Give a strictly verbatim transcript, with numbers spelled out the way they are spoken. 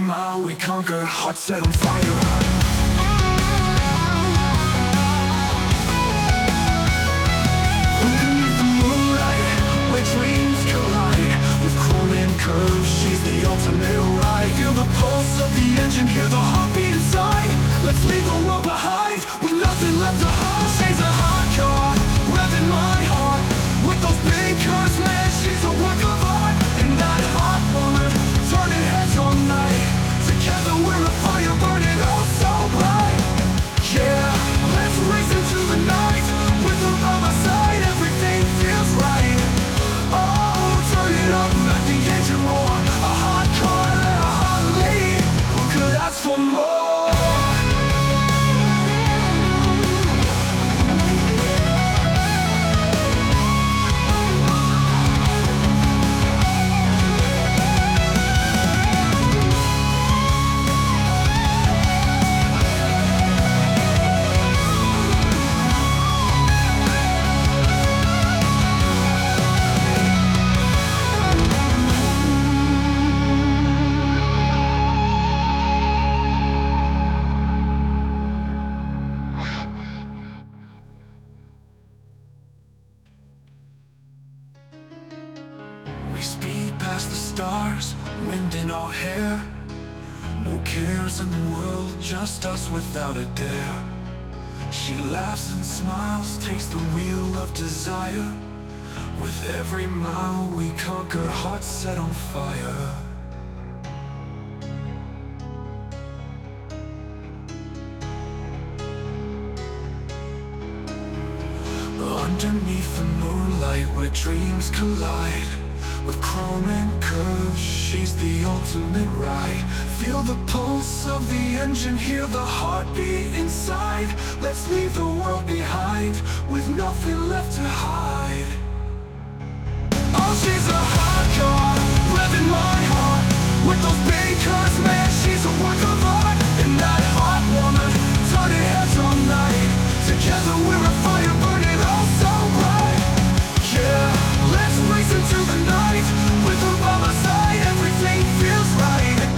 mile we conquer, hearts set on fire. Underneath the moonlight, where dreams collide, with chrome and curves, she's the ultimate ride. Feel the pulse of the engine, hear the heartbeat inside. Let's leave the world behind, with nothing left to hide. She's a hot car, revving my heart. With those big curves, man, she's a work of art. And that hot woman, turning heads all night. Together we're a fire burning oh so bright. Yeah, let's race into the night. With her by my side, everything feels right. Oh, turn it up, let the engine roar. A hot car and a hot lady, who could ask for more? We speed past the stars, wind in our hair. No cares in the world, just us without a dare. She laughs and smiles, takes the wheel of desire. With every mile we conquer, hearts set on fire. Underneath the moonlight, where dreams collide, with chrome and curves, she's the ultimate ride. Feel the pulse of the engine, hear the heartbeat inside. Let's leave the world behind, with nothing left to hide. Oh, she's a hot car, revving my heart. With those big